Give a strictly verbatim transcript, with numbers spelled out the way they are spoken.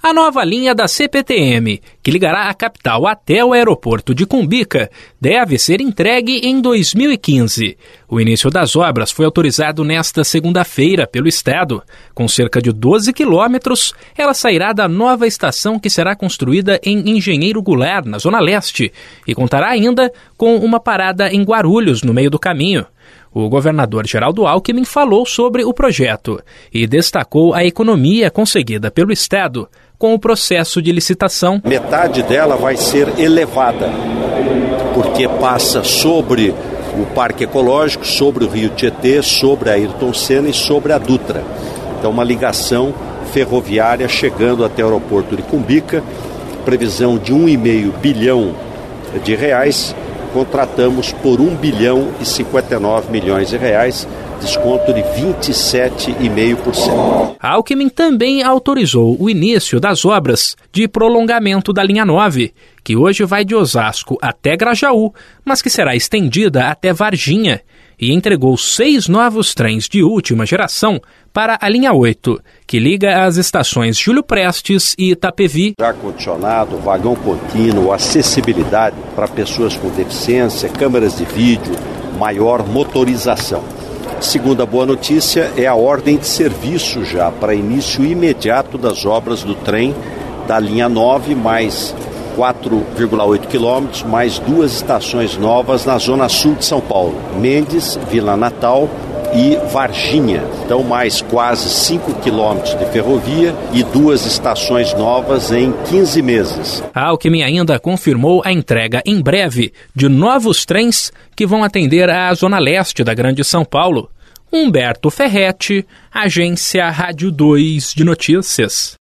A nova linha da C P T M, que ligará a capital até o aeroporto de Cumbica, deve ser entregue em dois mil e quinze. O início das obras foi autorizado nesta segunda-feira pelo Estado. Com cerca de doze quilômetros, ela sairá da nova estação que será construída em Engenheiro Goulart, na Zona Leste, e contará ainda com uma parada em Guarulhos, no meio do caminho. O governador Geraldo Alckmin falou sobre o projeto e destacou a economia conseguida pelo Estado com o processo de licitação. Metade dela vai ser elevada, porque passa sobre o Parque Ecológico, sobre o Rio Tietê, sobre a Ayrton Senna e sobre a Dutra. Então, uma ligação ferroviária chegando até o aeroporto de Cumbica, previsão de um vírgula cinco bilhão de reais. Contratamos por um bilhão e cinquenta e nove milhões de reais, desconto de vinte e sete vírgula cinco por cento. Alckmin também autorizou o início das obras de prolongamento da linha nove, que hoje vai de Osasco até Grajaú, mas que será estendida até Varginha, e entregou seis novos trens de última geração para a linha oito, que liga as estações Júlio Prestes e Itapevi. Ar-condicionado, vagão contínuo, acessibilidade para pessoas com deficiência, câmeras de vídeo, maior motorização. Segunda boa notícia é a ordem de serviço já para início imediato das obras do trem da linha nove, mais quatro vírgula oito quilômetros, mais duas estações novas na zona sul de São Paulo, Mendes, Vila Natal e Varginha. Então, mais quase cinco quilômetros de ferrovia e duas estações novas em quinze meses. Alckmin ainda confirmou a entrega em breve de novos trens que vão atender à zona leste da Grande São Paulo. Humberto Ferretti, Agência Rádio dois de Notícias.